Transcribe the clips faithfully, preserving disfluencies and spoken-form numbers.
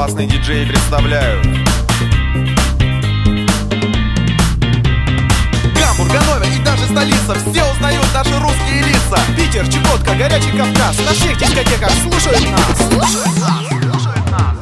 классные диджеи представляют. Гамбург, Ганновер и даже столица, все узнают наши русские лица. Питер, Чукотка, горячий Кавказ, на всех дискотеках слушают нас. Слушают нас, слушают нас.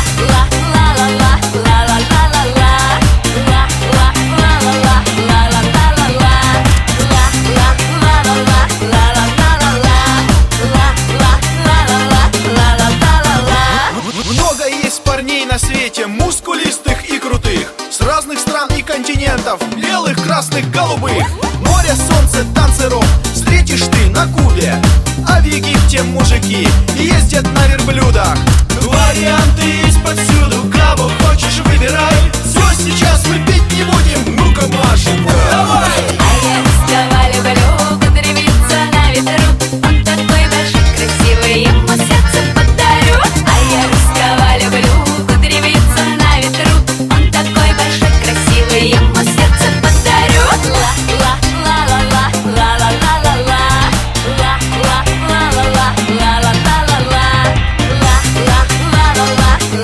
Много есть парней на свете, мускулистых и крутых, с разных стран и континентов, белых, красных, голубых. Море, солнце, танцы, рок встретишь ты на Кубе, а в Египте мужики ездят на верблюдах. Варианты есть повсюду, кого хочешь выбирай. Все, сейчас мы петь не будем, ну-ка, Машенька, давай! А я русского люблю, кудрявица на ветру. Он такой большой, красивый, ему сердце подарю. А я русского люблю, кудрявица на ветру. Он такой большой, красивый, ему сердце подарю. Ла-ла-ла-ла-ла, ла-ла-ла-ла-ла, ла-ла-ла-ла-ла, ла-ла-ла-ла-ла, ла-ла-ла-ла-ла,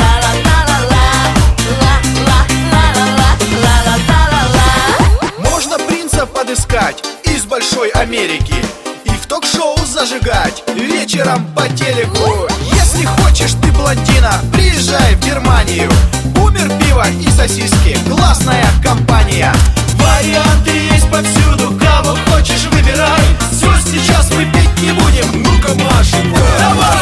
ла-ла-ла-ла-ла-ла-ла-ла-ла. Можно принца подыскать из большой Америки и в ток-шоу зажигать вечером по телеку. Если хочешь ты блондина, приезжай в Германию. Бумер, пиво и сосиски, классная компания. Варианты есть повсюду, кого хочешь выбирай. Все, сейчас мы петь не будем, ну-ка, Машенька, давай!